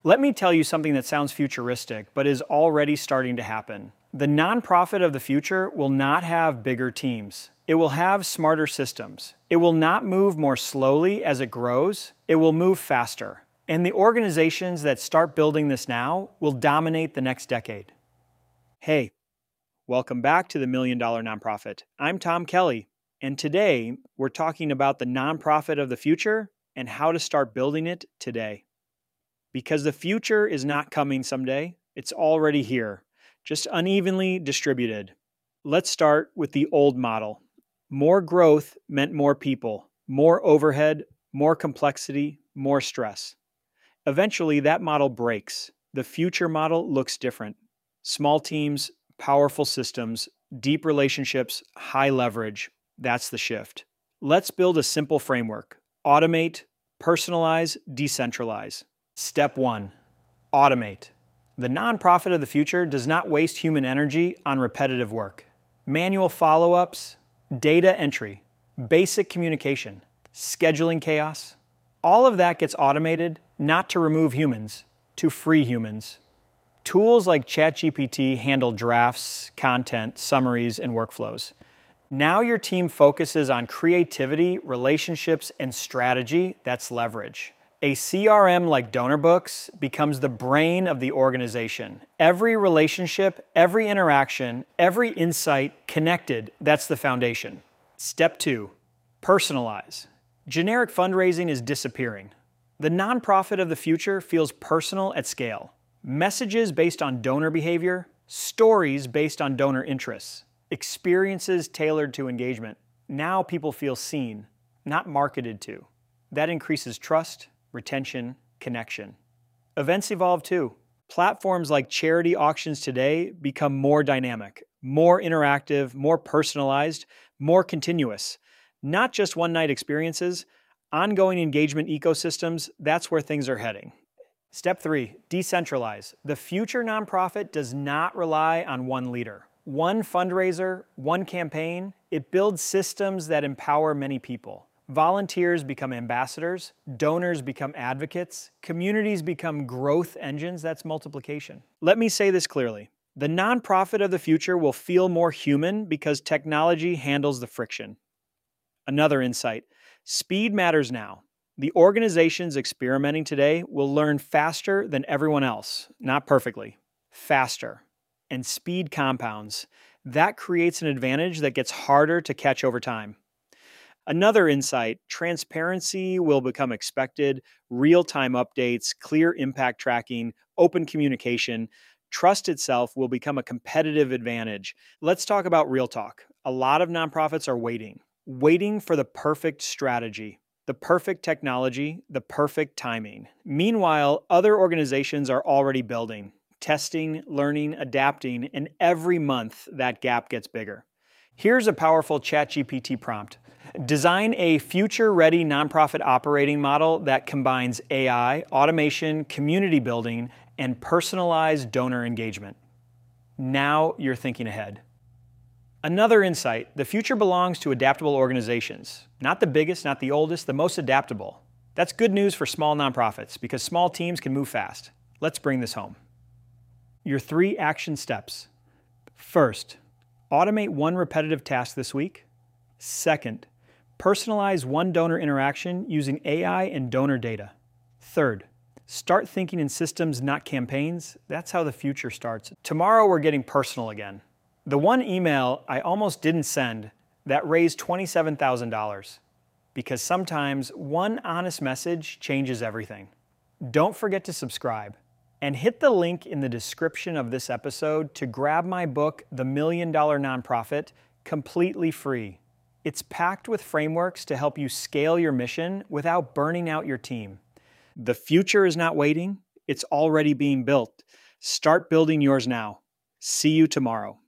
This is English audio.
Let me tell you something that sounds futuristic, but is already starting to happen. The nonprofit of the future will not have bigger teams. It will have smarter systems. It will not move more slowly as it grows. It will move faster. And the organizations that start building this now will dominate the next decade. Hey, welcome back to the $1 Million Nonprofit. I'm Tom Kelly, and today we're talking about the nonprofit of the future and how to start building it today. Because the future is not coming someday, it's already here, just unevenly distributed. Let's start with the old model. More growth meant more people, more overhead, more complexity, more stress. Eventually, that model breaks. The future model looks different. Small teams, powerful systems, deep relationships, high leverage. That's the shift. Let's build a simple framework. Automate, personalize, decentralize. Step 1. Automate. The nonprofit of the future does not waste human energy on repetitive work. Manual follow-ups, data entry, basic communication, scheduling chaos. All of that gets automated, not to remove humans, to free humans. Tools like ChatGPT handle drafts, content, summaries, and workflows. Now your team focuses on creativity, relationships, and strategy. That's leverage. A CRM like DonorBooks becomes the brain of the organization. Every relationship, every interaction, every insight connected, that's the foundation. Step 2, personalize. Generic fundraising is disappearing. The nonprofit of the future feels personal at scale. Messages based on donor behavior, stories based on donor interests, experiences tailored to engagement. Now people feel seen, not marketed to. That increases trust, retention, connection. Events evolve too. Platforms like charity auctions today become more dynamic, more interactive, more personalized, more continuous. Not just one-night experiences, ongoing engagement ecosystems, that's where things are heading. Step 3, decentralize. The future nonprofit does not rely on one leader. One fundraiser, one campaign, it builds systems that empower many people. Volunteers become ambassadors, donors become advocates, communities become growth engines, that's multiplication. Let me say this clearly. The nonprofit of the future will feel more human because technology handles the friction. Another insight, speed matters now. The organizations experimenting today will learn faster than everyone else, not perfectly, faster. And speed compounds. That creates an advantage that gets harder to catch over time. Another insight, transparency will become expected, real-time updates, clear impact tracking, open communication. Trust itself will become a competitive advantage. Let's talk about real talk. A lot of nonprofits are waiting for the perfect strategy, the perfect technology, the perfect timing. Meanwhile, other organizations are already building, testing, learning, adapting, and every month that gap gets bigger. Here's a powerful ChatGPT prompt. Design a future-ready nonprofit operating model that combines AI, automation, community building, and personalized donor engagement. Now you're thinking ahead. Another insight, the future belongs to adaptable organizations. Not the biggest, not the oldest, the most adaptable. That's good news for small nonprofits because small teams can move fast. Let's bring this home. Your 3 action steps. First, automate one repetitive task this week. Second, personalize one donor interaction using AI and donor data. Third, start thinking in systems, not campaigns. That's how the future starts. Tomorrow we're getting personal again. The one email I almost didn't send that raised $27,000 because sometimes one honest message changes everything. Don't forget to subscribe and hit the link in the description of this episode to grab my book, The $1 Million Nonprofit, completely free. It's packed with frameworks to help you scale your mission without burning out your team. The future is not waiting, it's already being built. Start building yours now. See you tomorrow.